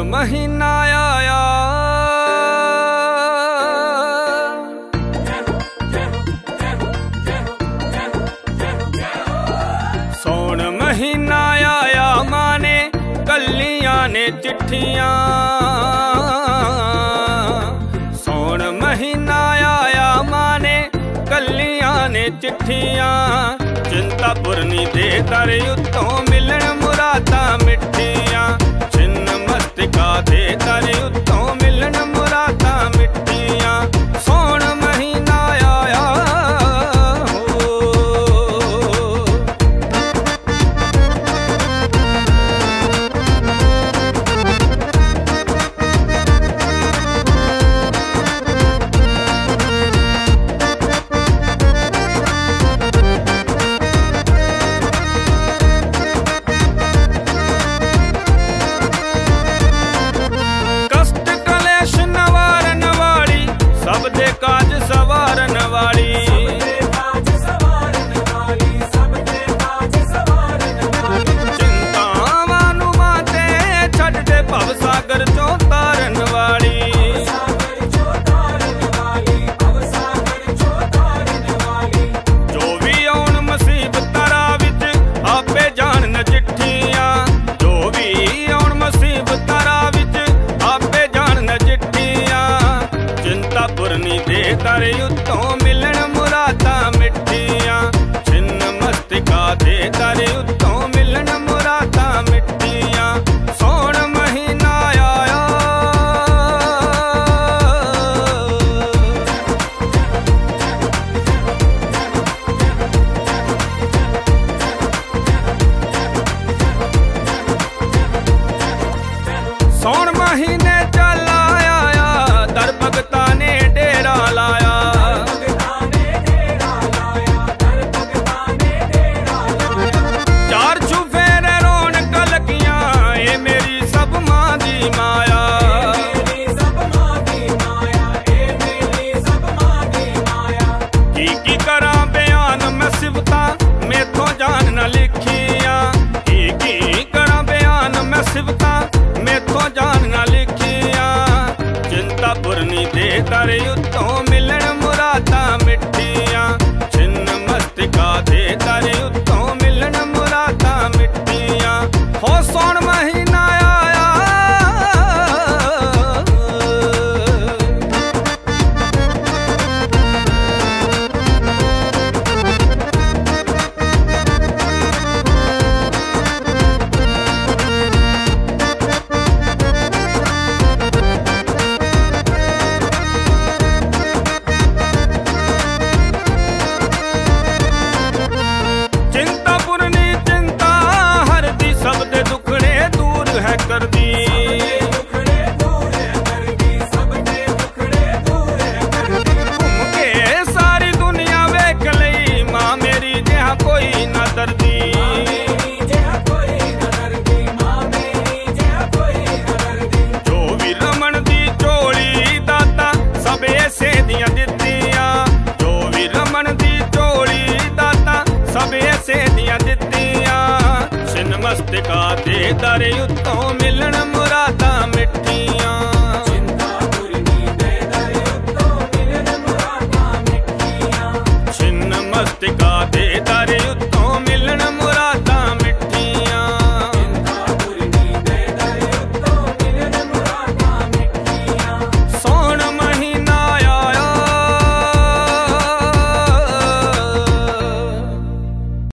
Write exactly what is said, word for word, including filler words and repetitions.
महीना आया सौण महीना आया माने कलियां ने चिट्ठियां सौण महीना आया माने कलियां ने चिट्ठियां चिंतापुरनी दे दर उत्तों मिलन मुरादां मिठियां छिन्न मस्तिका दे दर उत्तों मिलन मुरादां मिठियां सौण महीना आया काज सवारन वाली चिंतावां नूं माते छड्ड दे भव सागर चों तारन वाली जो भी आउण मुसीबतां राह विच आपे जाणन चिट्ठियां जो भी आउण मुसीबतां राह विच आपे जाणन चिट्ठियां चिंतापुरनी दे दर उत्तों मिलन मुरादां मिठियां छिन्न मस्तिका दे दर उत्तों मिलन मुरादां मिठियां सौण महीना आया सौण महीने चल आया दर भगतां ने डेरा लाया चार चुफेरे रौनक लगियां ए मेरी सब मां दी माया की की करा बयान मैं सिफतां मेथों जान न लिखियां की की करा बयान मैं सिफतां मेथों जान न लिखियां चिंतापुरनी दे दर उत्तों मिलन मुरादां मिठियां छिन्न मस्तिका दे दर उत्तों मिलन मुरादां मिठियां हो सौण महीना आया मस्तिका दे दर उत्तों